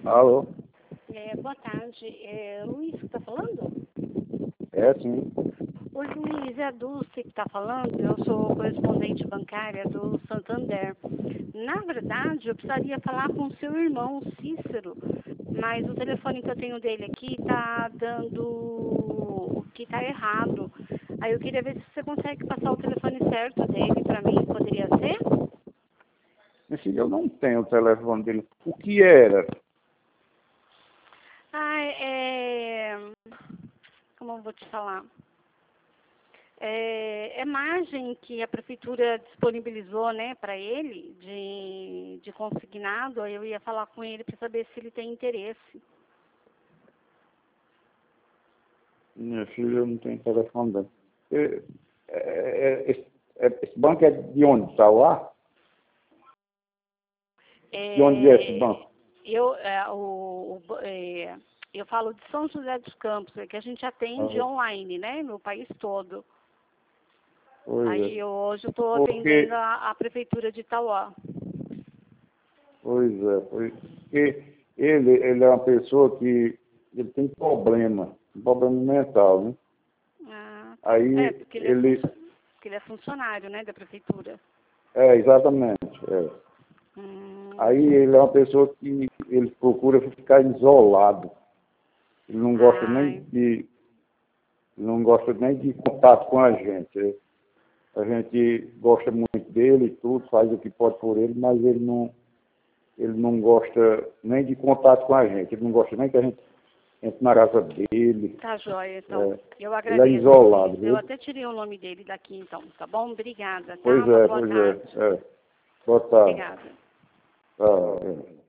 Alô? Boa tarde. Luiz que está falando? É, sim. Oi, Luiz, é a Dulce que está falando. Eu sou correspondente bancária do Santander. Na verdade, eu precisaria falar com o seu irmão, Cícero, mas o telefone que eu tenho dele aqui está dando que está errado. Aí eu queria ver se você consegue passar o telefone certo dele para mim. Poderia ser? Meu filho, eu não tenho o telefone dele. O que era? Como eu vou te falar? É margem que a prefeitura disponibilizou, né, para ele, de consignado. Aí eu ia falar com ele para saber se ele tem interesse. Meu filho, eu não tenho telefone dele. Esse banco é de onde? Sauá? De onde é esse banco? Eu falo de São José dos Campos, que a gente atende online, né, no país todo. Pois Aí é. hoje eu estou atendendo a prefeitura de Itauá. Pois é. Porque ele é uma pessoa que ele tem problema mental, né? Tá. Aí Porque ele... porque ele é funcionário, né, da prefeitura. Exatamente. É. Aí ele é uma pessoa que ele procura ficar isolado. Ele não gosta não gosta nem de contato com a gente. A gente gosta muito dele e tudo, faz o que pode por ele, mas ele não gosta nem de contato com a gente. Ele não gosta nem que a gente entre na casa dele. Tá joia, então. Eu Ele é agradeço. isolado, viu? Eu até tirei o nome dele daqui, então. Tá bom? Obrigada, tá? Pois Uma é, boa pois tarde. é. Boa tarde. Obrigada. Tá,